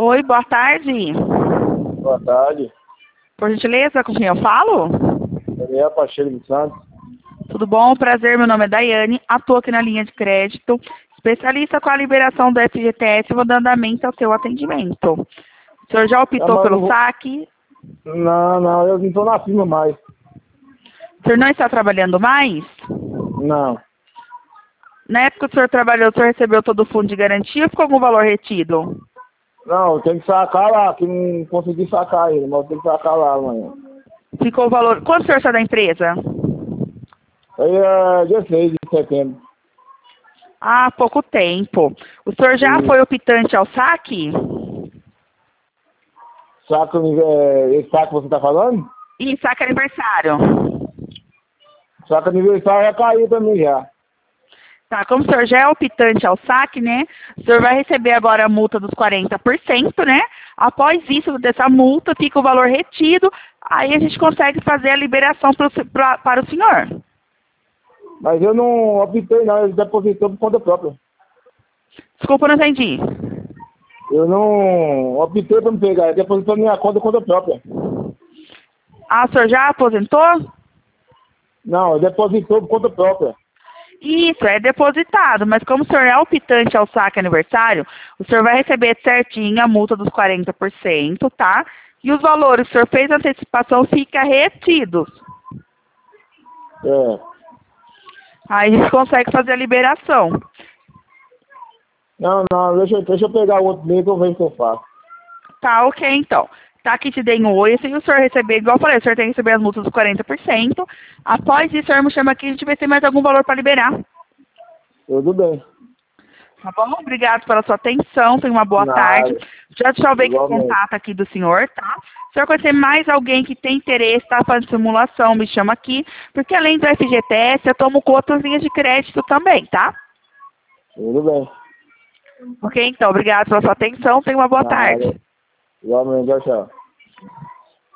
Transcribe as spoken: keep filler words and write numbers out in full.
Oi, boa tarde. Boa tarde. Por gentileza, com quem eu falo? Daniel Pacheco dos Santos. Tudo bom? Prazer, meu nome é Daiane, atuo aqui na linha de crédito, especialista com a liberação do F G T S, vou dando andamento ao seu atendimento. O senhor já optou Não, mas eu pelo vou- saque? Não, não, eu não estou na firma mais. O senhor não está trabalhando mais? Não. Na época que o senhor trabalhou, o senhor recebeu todo o fundo de garantia ou ficou algum valor retido? Não, eu tenho que sacar lá, que não consegui sacar ainda, mas eu tenho que sacar lá amanhã. Ficou o valor... Quanto o senhor está da empresa? Aí é dia seis de setembro. Há pouco tempo. O senhor já E foi optante ao saque? saco, é, esse saco que você está falando? E saque aniversário? Saco aniversário já caiu também já. Tá, como o senhor já é optante ao saque, né? O senhor vai receber agora a multa dos quarenta por cento, né? Após isso, dessa multa, fica o valor retido, aí a gente consegue fazer a liberação pro, pra, para o senhor. Mas eu não optei não, ele depositou por conta própria. Desculpa, não entendi. Eu não optei para me pegar, ele depositou minha conta por conta própria. Ah, o senhor já aposentou? Não, ele depositou por conta própria. Isso, é depositado, mas como o senhor é optante ao saque aniversário, o senhor vai receber certinho a multa dos quarenta por cento, tá? E os valores que o senhor fez a antecipação fica retidos. É. Aí a gente consegue fazer a liberação. Não, não, deixa, eu- deixa eu pegar o outro meio que eu vejo o que eu faço. Tá, ok, então. Tá aqui te dei um oi, se o senhor receber, igual eu falei, o senhor tem que receber as multas dos quarenta por cento. Após isso, o senhor me chama aqui e a gente vai ter mais algum valor para liberar. Tudo bem. Tá bom? Obrigado pela sua atenção, tenha uma boa Nada. tarde. Já deixa eu ver aqui o Igualmente. contato aqui do senhor, tá? Se o senhor conhecer mais alguém que tem interesse, tá fazendo simulação, me chama aqui, porque além do F G T S, eu tomo com outras linhas de crédito também, tá? Tudo bem. Ok, então, obrigado pela sua atenção, tenha uma boa Nada. tarde. Igualmente, tchau, tchau.